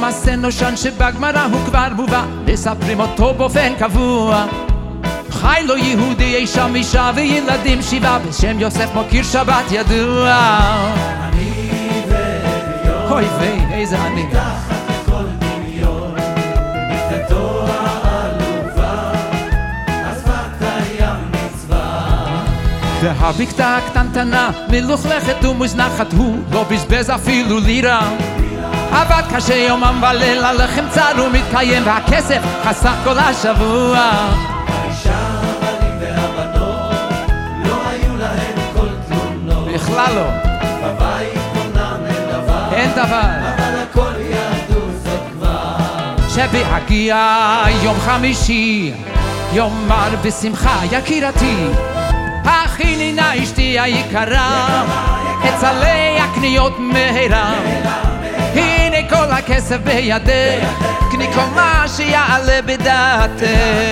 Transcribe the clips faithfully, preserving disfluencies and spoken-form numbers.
מעשה נושן שבגמרא הוא כבר מובא, מספרים אותו באופן קבוע. חי לו יהודי אי שם אישה וילדים שבעה, בשם יוסף מוקיר שבת ידוע. אני ואביון, אוי ויי, איזה אני. מתחת לכל דמיון, במיטתו העלובה, עזבת הים מצווה. והבקתה הקטנטנה, מלוכלכת ומוזנחת, הוא לא בזבז אפילו לירה. עבד קשה יומם וליל, הלחם צר ומתקיים, והכסף חסך כל השבוע. האישה, הבנים והבנות, לא היו להם כל תלונות. בכלל לא. בבית אומנם אין דבר, אין דבר. אבל הכל ידעו זאת כבר. שבהגיע יום חמישי, יום מר בשמחה יקירתי, הכיני נא אשתי היקרה, אצלי הקניות מהרה. הנה כל הכסף בידך, קני כל מה שיעלה בדעתך.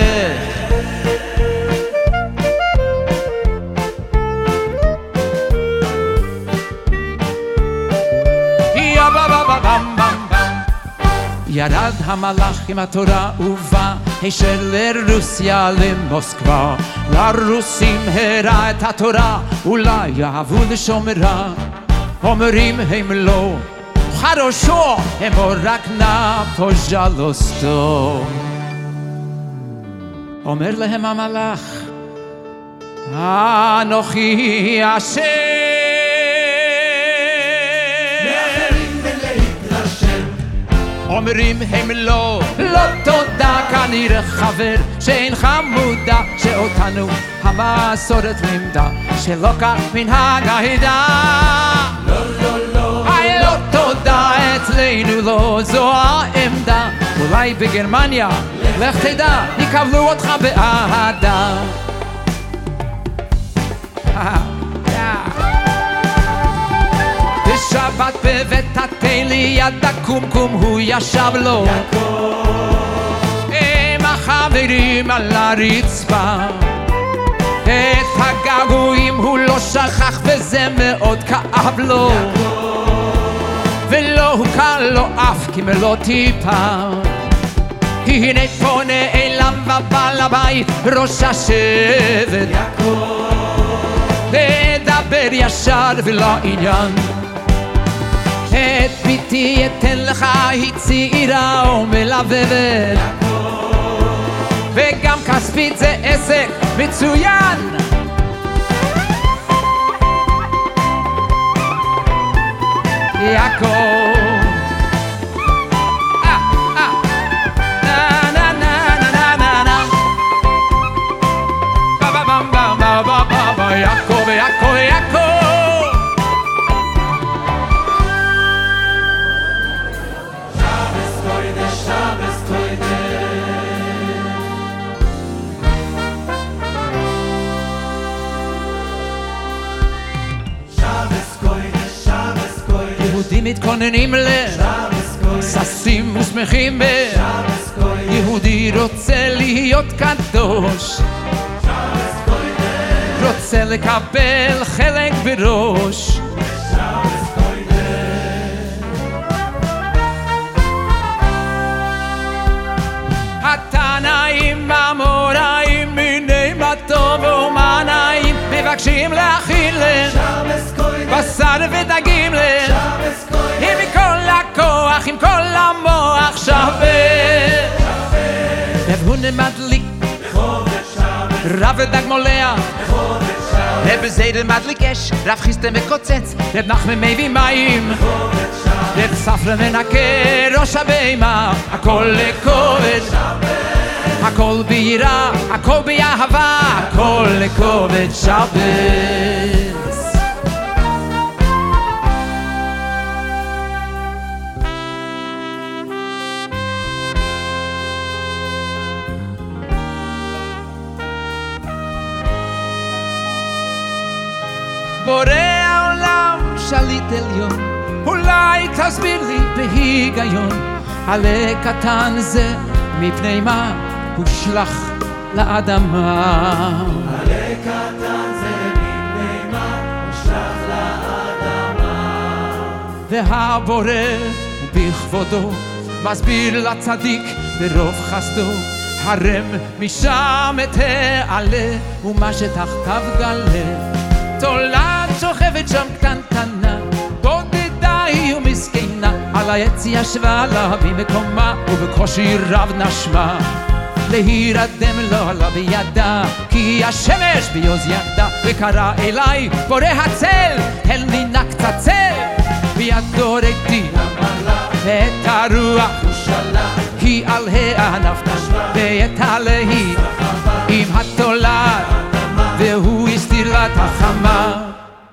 ירד המלאך עם התורה ובא הישר לרוסיה למוסקבה. לרוסים הראה את התורה, אולי יאהבו לשומרה. אומרים הם לא хорошо, הם רק נא פוז'לוסטו. אומר להם המלאך, אנוכי השם. אומרים הם לא, לא תודה, כנראה חבר שאינך מודע, שאותנו המסורת לימדה, שלא כך מנהג העדה. לא, לא, לא, היי לא תודה, אצלנו לא זו העמדה. אולי בגרמניה, לך תדע, יקבלו אותך באהדה. בשבת בבית התלי יד הקומקום הוא ישב לו עם החברים על הרצפה. את הגעגועים הוא לא שכח וזה מאוד כאב לו, ולא הוקל לו אף כמלוא טיפה. הנה פונה אליו הבעל הבית ראש השבט, לדבר ישר ולעניין. את ביתי אתן לך, היא צעירה ומלבבת, וגם כספית זה עסק מצוין. יעקב יעקב יעקב יעקב יהודים מתכוננים לססים ושמחים ב... יהודי רוצה להיות קדוש, רוצה לקבל חלק בראש. התנאים המוראים מיני מטוב ומנאים מבקשים להכין בשר ודגים עם כל הכוח, עם כל המוח שווה. והונה מדליק רב ודג מולח, ובזידה מדליק אש, רב חיסטה מקוצץ, רב נחמן מביא מים, רב ספרא מנקה ראש הבימה. הכל לכובד, הכל ביראה, הכל באהבה, הכל לכובד שבת. בורא העולם שליט עליון, אולי תסביר לי בהיגיון, עלה קטן זה מפני מה הושלך לאדמה. עלה קטן זה מפני מה הושלך לאדמה. והבורא בכבודו מסביר לצדיק ברוב חסדו, הרם משם תעלה, ומה שתחתיו גלה. תולעת שוכבת שם קטנטנה, בודדה היא ומסכנה, על העץ ישבה לה במקומה, ובקושי רב נשמה. להירדם לא עלה בידה, כי השמש ביוז ידה, וקרא אליי בורא הצל, תן לי נא קצת צל. בידו ראיתי ואת הרוח היא על הענף, ואת הלהי עם התולעת, והוא הסתיר לה את החמה.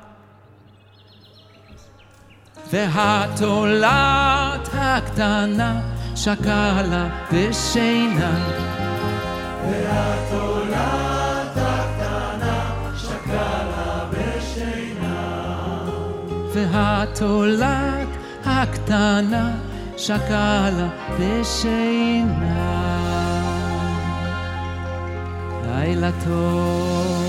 והתולעת הקטנה שקלה בשינה, והתולעת הקטנה שקלה בשינה, והתולעת הקטנה שקלה בשינה. לילה טוב.